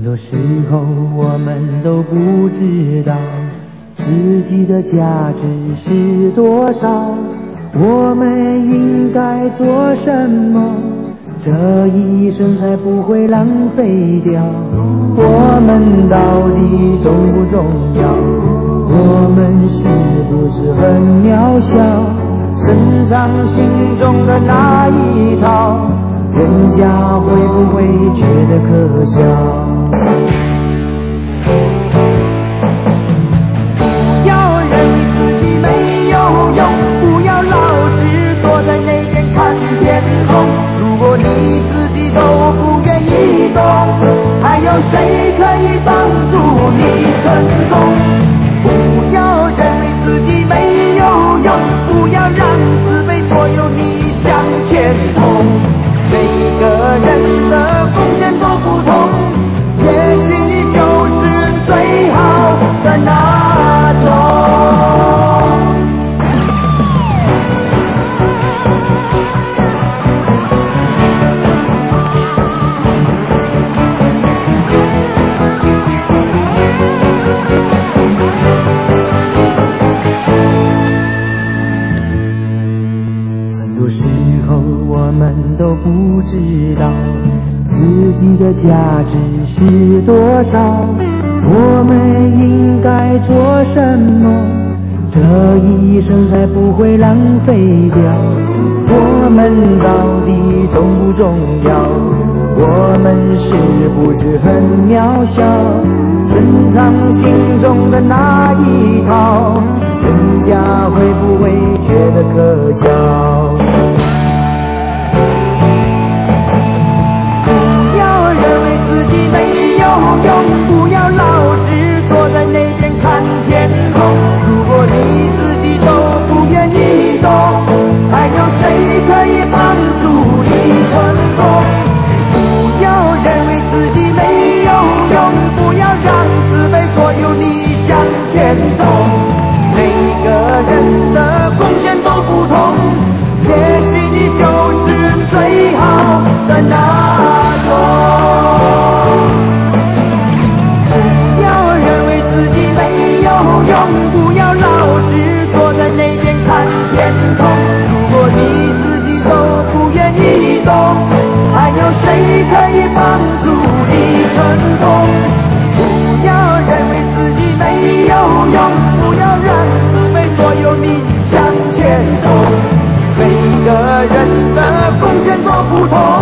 多时候我们都不知道自己的价值是多少，我们应该做什么，这一生才不会浪费掉。我们到底重不重要？我们是不是很渺小？深藏心中的那一套，人家会不会觉得可笑？不要认为自己没有用，不要老是坐在那边看天空。如果你自己都不愿意动，还有谁可以帮助你成功？不要认为自己没有用，不要让自卑左右你向前冲。每个人的贡献都不同，也许你就是最好的那种。很多时候我们都不知道自己的价值是多少，我们应该做什么，这一生才不会浪费掉。我们到底重不重要？我们是不是很渺小？深藏心中的那一套，人家会不会觉得可笑？不要认为自己没有用，不要老是坐在那边看天空。如果你自己都不愿意动，还有谁可以帮助你成功？不要认为自己没有用，不要让自卑左右你向前走。每个人的贡献都不同，也许你就是最好的那种。不要认为自己没有用，不要老是坐在那边看天空。如果你自己都不愿意动，还有谁可以帮助你成功？不要认为自己没有用，不要让自卑左右你向前走。每个人的贡献都不同，